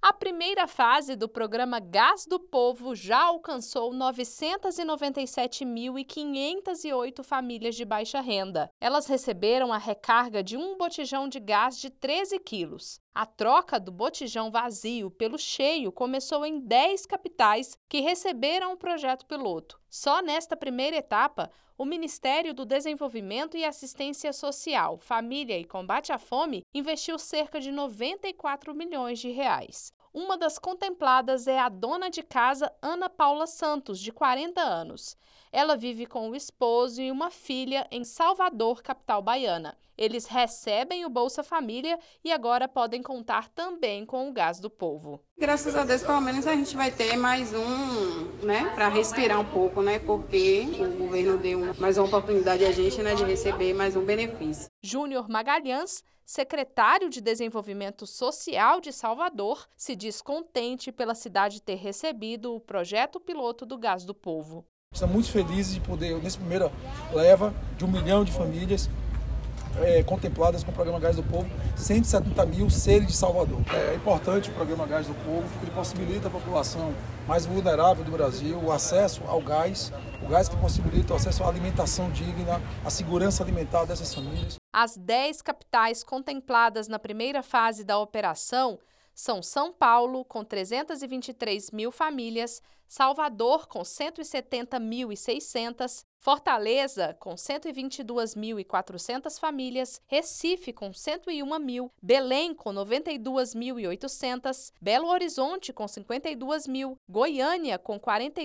A primeira fase do programa Gás do Povo já alcançou 997.508 famílias de baixa renda. Elas receberam a recarga de um botijão de gás de 13 quilos. A troca do botijão vazio pelo cheio começou em 10 capitais que receberam o projeto piloto. Só nesta primeira etapa, o Ministério do Desenvolvimento e Assistência Social, Família e Combate à Fome investiu cerca de 94 milhões de reais. Uma das contempladas é a dona de casa Ana Paula Santos, de 40 anos. Ela vive com o esposo e uma filha em Salvador, capital baiana. Eles recebem o Bolsa Família e agora podem contar também com o Gás do Povo. Graças a Deus, pelo menos a gente vai ter mais para respirar um pouco, porque o governo deu mais uma oportunidade a gente, de receber mais um benefício. Júnior Magalhães, secretário de Desenvolvimento Social de Salvador, se diz contente pela cidade ter recebido o projeto piloto do Gás do Povo. Estamos muito felizes de poder, nessa primeira leva de 1 milhão de famílias contempladas com o programa Gás do Povo, 170 mil seres de Salvador. É importante o programa Gás do Povo, porque ele possibilita à população mais vulnerável do Brasil o acesso ao gás, o gás que possibilita o acesso à alimentação digna, à segurança alimentar dessas famílias. As 10 capitais contempladas na primeira fase da operação são São Paulo, com 323 mil famílias, Salvador, com 170.600, Fortaleza, com 122.400 famílias, Recife, com 101 mil, Belém, com 92.800, Belo Horizonte, com 52 mil, Goiânia, com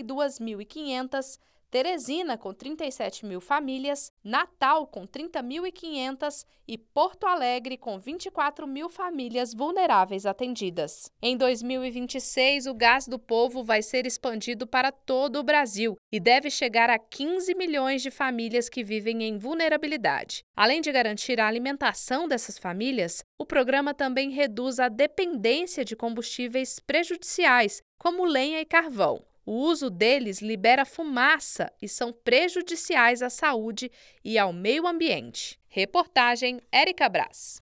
42.500, Teresina, com 37 mil famílias, Natal, com 30.500 e Porto Alegre, com 24 mil famílias vulneráveis atendidas. Em 2026, o Gás do Povo vai ser expandido para todo o Brasil e deve chegar a 15 milhões de famílias que vivem em vulnerabilidade. Além de garantir a alimentação dessas famílias, o programa também reduz a dependência de combustíveis prejudiciais, como lenha e carvão. O uso deles libera fumaça e são prejudiciais à saúde e ao meio ambiente. Reportagem Érica Brás.